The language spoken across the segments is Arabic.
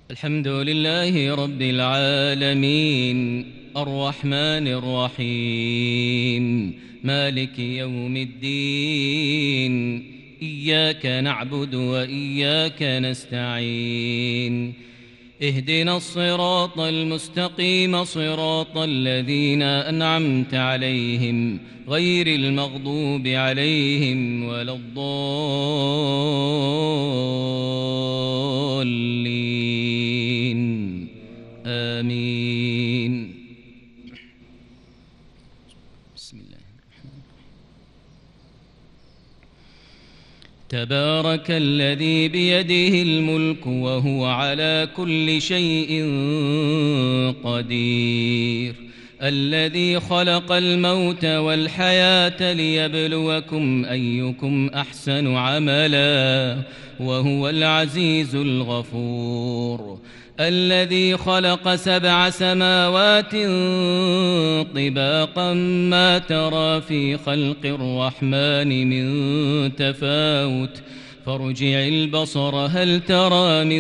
الحمد لله رب العالمين الرحمن الرحيم مالك يوم الدين إياك نعبد وإياك نستعين اهدنا الصراط المستقيم صراط الذين أنعمت عليهم غير المغضوب عليهم ولا الضالين آمين. بسم الله الرحمن الرحيم. تبارك الذي بيده الملك وهو على كل شيء قدير الذي خلق الموت والحياة ليبلوكم أيكم أحسن عملا وهو العزيز الغفور الذي خلق 7 سماوات طباقا ما ترى في خلق الرحمن من تفاوت فارجع البصر هل ترى من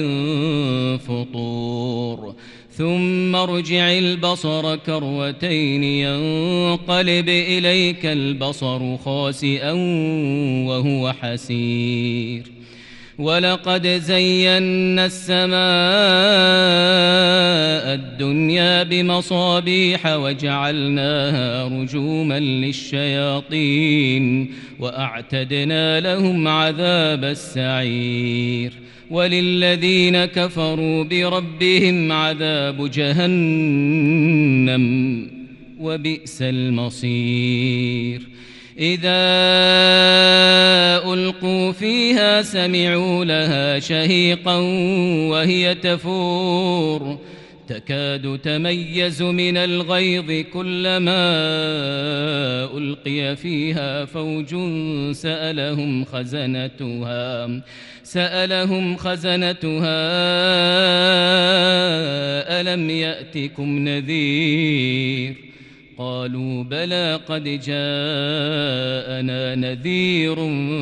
فطور ثم ارجع البصر كرتين ينقلب إليك البصر خاسئا وهو حسير ولقد زينا السماء الدنيا بمصابيح وجعلناها رجوما للشياطين وأعتدنا لهم عذاب السعير وللذين كفروا بربهم عذاب جهنم وبئس المصير إذا ألقوا فيها سمعوا لها شهيقا وهي تفور تكاد تميز من الغيظ كلما ألقي فيها فوج سألهم خزنتها ألم يأتكم نذير قالوا بلى قد جاءنا نذير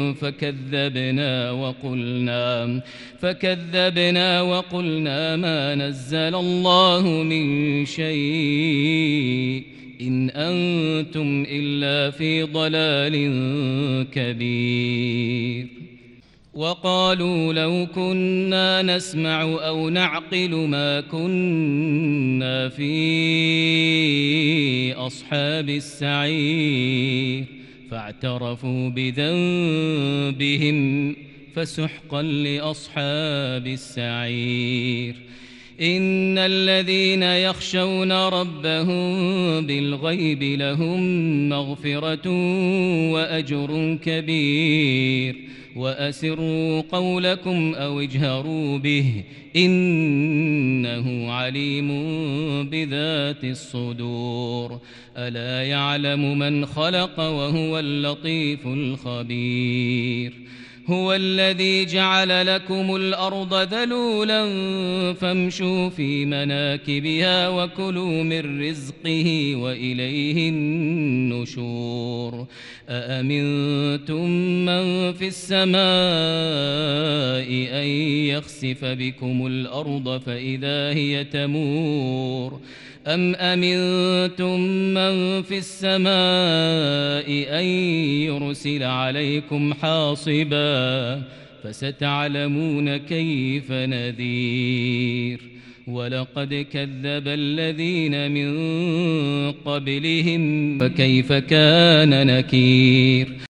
فكذبنا وقلنا ما نزل الله من شيء إن أنتم إلا في ضلال كبير وقالوا لو كنا نسمع أو نعقل ما كنا في أصحاب السعير فاعترفوا بذنبهم فسحقا لأصحاب السعير إن الذين يخشون ربهم بالغيب لهم مغفرة وأجر كبير وأسروا قولكم أو اجهروا به إنه عليم بذات الصدور ألا يعلم من خلق وهو اللطيف الخبير هو الذي جعل لكم الأرض ذلولا فامشوا في مناكبها وكلوا من رزقه وإليه النشور أأمنتم من في السماء أن يخسف بكم الأرض فإذا هي تمور أم أمنتم من في السماء أن يرسل عليكم حاصبا فستعلمون كيف نذير ولقد كذب الذين من قبلهم فكيف كان نكير